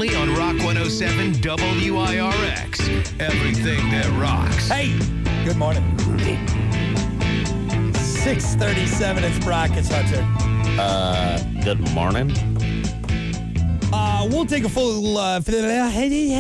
only on Rock 107 WIRX. Everything that rocks. Hey, good morning. 6:37, it's Brock, it's Hunter. Good morning. We'll take a full... there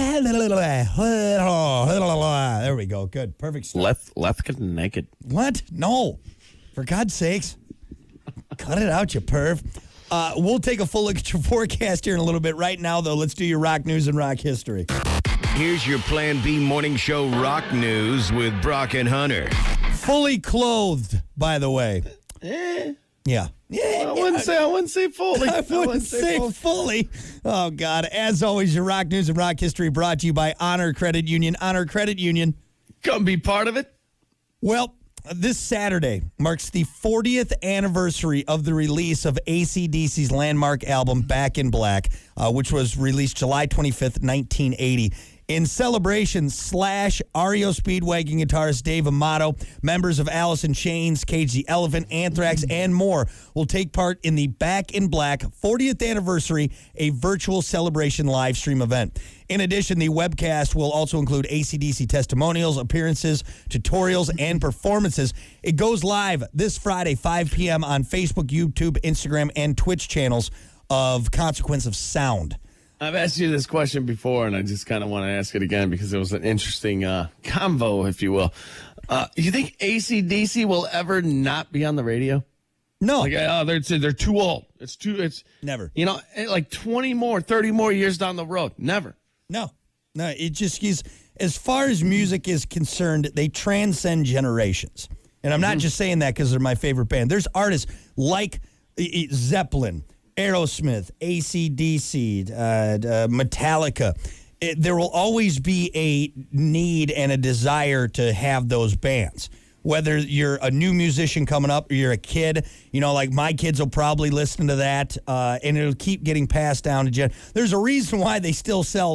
we go. Good. Perfect stuff. Left naked. What? No. For God's sakes. Cut it out, you perv. We'll take a full look at your forecast here in a little bit. Right now, though, let's do your rock news and rock history. Here's your Plan B morning show rock news with Brock and Hunter. Fully clothed, by the way. Yeah. I wouldn't say fully. I wouldn't say fully. Oh, God. As always, your rock news and rock history brought to you by Honor Credit Union. Honor Credit Union. Come be part of it. Well, this Saturday marks the 40th anniversary of the release of AC/DC's landmark album, Back in Black, which was released July 25th, 1980. In celebration, Slash, REO Speedwagon guitarist Dave Amato, members of Alice in Chains, Cage the Elephant, Anthrax, and more will take part in the Back in Black 40th anniversary, a virtual celebration live stream event. In addition, the webcast will also include AC/DC testimonials, appearances, tutorials, and performances. It goes live this Friday, 5 p.m. on Facebook, YouTube, Instagram, and Twitch channels of Consequence of Sound. I've asked you this question before, and I just kind of want to ask it again because it was an interesting convo, if you will. You think AC/DC will ever not be on the radio? No. Like, they're too old. It's Never. You know, like 20 more, 30 more years down the road. Never. No, it just is, as far as music is concerned, they transcend generations. And I'm not just saying that because they're my favorite band. There's artists like Zeppelin, Aerosmith, AC/DC, Metallica. There will always be a need and a desire to have those bands. Whether you're a new musician coming up or you're a kid, like my kids will probably listen to that, and it'll keep getting passed down to gen. There's a reason why they still sell,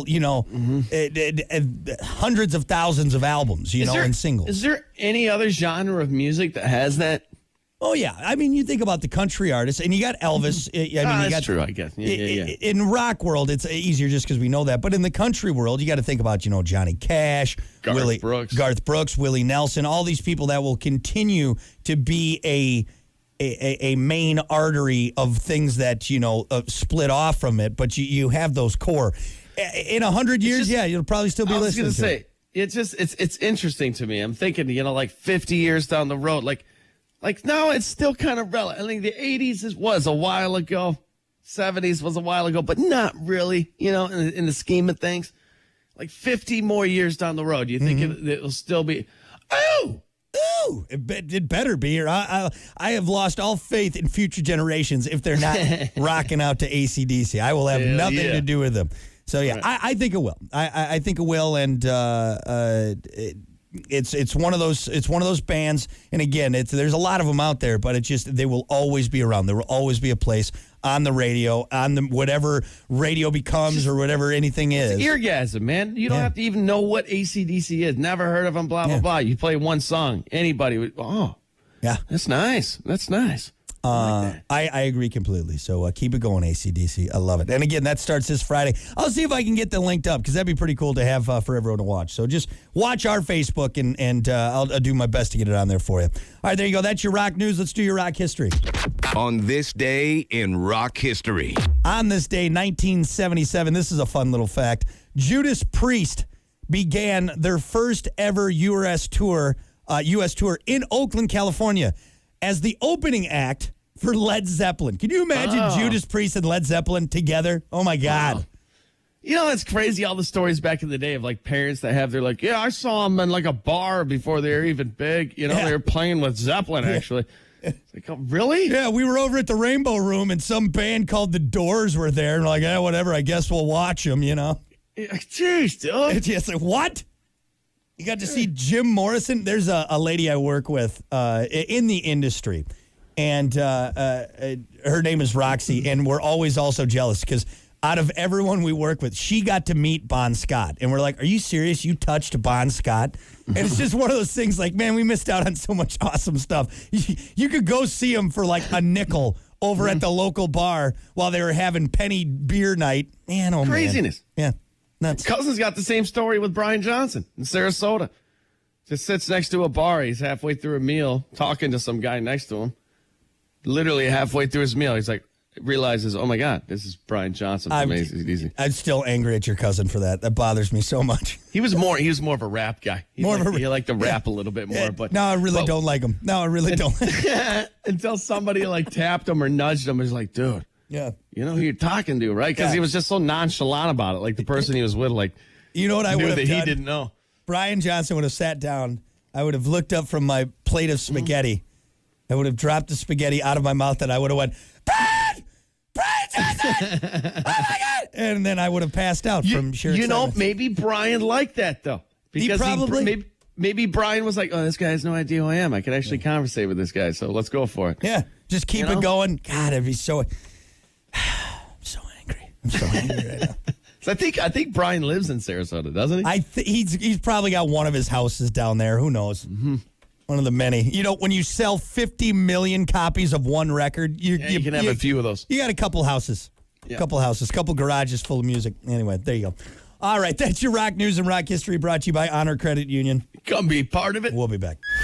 hundreds of thousands of albums, and singles. Is there any other genre of music that has that? Oh, yeah. I mean, you think about the country artists, and you got Elvis. That's true, I guess. Yeah. In rock world, it's easier just because we know that. But in the country world, you got to think about, Johnny Cash, Garth Brooks, Willie Nelson, all these people that will continue to be a main artery of things that, split off from it. But you have those core. In 100 years, you'll probably still be listening to it. It's interesting to me. I'm thinking, like 50 years down the road, Like, no, it's still kind of relevant. I think the 80s was a while ago. 70s was a while ago, but not really, in the scheme of things. Like 50 more years down the road, you think it'll still be, it better be. Or I have lost all faith in future generations if they're not rocking out to AC/DC. I will have nothing to do with them. So, right. I think it will. I think it will, and It's one of those bands, and again, there's a lot of them out there, but they will always be around. There will always be a place on the radio, on whatever radio becomes or whatever anything is. It's eargasm, man. You don't have to even know what AC/DC is. Never heard of them. Blah blah blah. You play one song, anybody would. Oh, yeah, that's nice. That's nice. I agree completely. So keep it going, AC/DC. I love it. And again, that starts this Friday. I'll see if I can get that linked up because that'd be pretty cool to have for everyone to watch. So just watch our Facebook and I'll do my best to get it on there for you. All right, there you go. That's your rock news. Let's do your rock history. On this day in rock history. On this day, 1977, this is a fun little fact. Judas Priest began their first ever U.S. tour in Oakland, California, as the opening act for Led Zeppelin. Can you imagine Judas Priest and Led Zeppelin together? Oh, my God. Wow. It's crazy, all the stories back in the day of, parents that have, I saw them in, a bar before they were even big. They were playing with Zeppelin, actually. It's like, oh, really? Yeah, we were over at the Rainbow Room, and some band called The Doors were there. And we're like, whatever, I guess we'll watch them, Jeez, dude. It's just like, what? You got to see Jim Morrison? There's a lady I work with in the industry, and her name is Roxy, and we're always also jealous because out of everyone we work with, she got to meet Bon Scott. And we're like, are you serious? You touched Bon Scott? And it's just one of those things like, man, we missed out on so much awesome stuff. You could go see him for a nickel over at the local bar while they were having penny beer night. Man, oh, Craziness. Man. Yeah, nuts. Cousins got the same story with Brian Johnson in Sarasota. Just sits next to a bar. He's halfway through a meal talking to some guy next to him. Literally halfway through his meal, he's like, realizes, oh my God, this is Brian Johnson from AC/DC. I'm still angry at your cousin for that. That bothers me so much. He was more of a rap guy. He liked to rap a little bit more. But no, I really don't like him. No, I really don't. Until somebody like tapped him or nudged him, he's like, dude, yeah, you know who you're talking to, right? Because he was just so nonchalant about it. Like the person he was with, like, you know what I would have done? He didn't know. Brian Johnson would have sat down. I would have looked up from my plate of spaghetti. I would have dropped the spaghetti out of my mouth, and I would have went, Brian Johnson! Oh my God! And then I would have passed out from sheer excitement. Maybe Brian liked that though, because maybe Brian was like, "Oh, this guy has no idea who I am. I can actually conversate with this guy, so let's go for it." Yeah, just keep it going. God, I'd be so. I'm so angry. I'm so angry right now. So I think Brian lives in Sarasota, doesn't he? He's probably got one of his houses down there. Who knows? Mm-hmm. One of the many. You know, when you sell 50 million copies of one record, you can have a few of those. You got a couple houses. Yeah. Couple garages full of music. Anyway, there you go. All right, that's your rock news and rock history brought to you by Honor Credit Union. Come be part of it. We'll be back.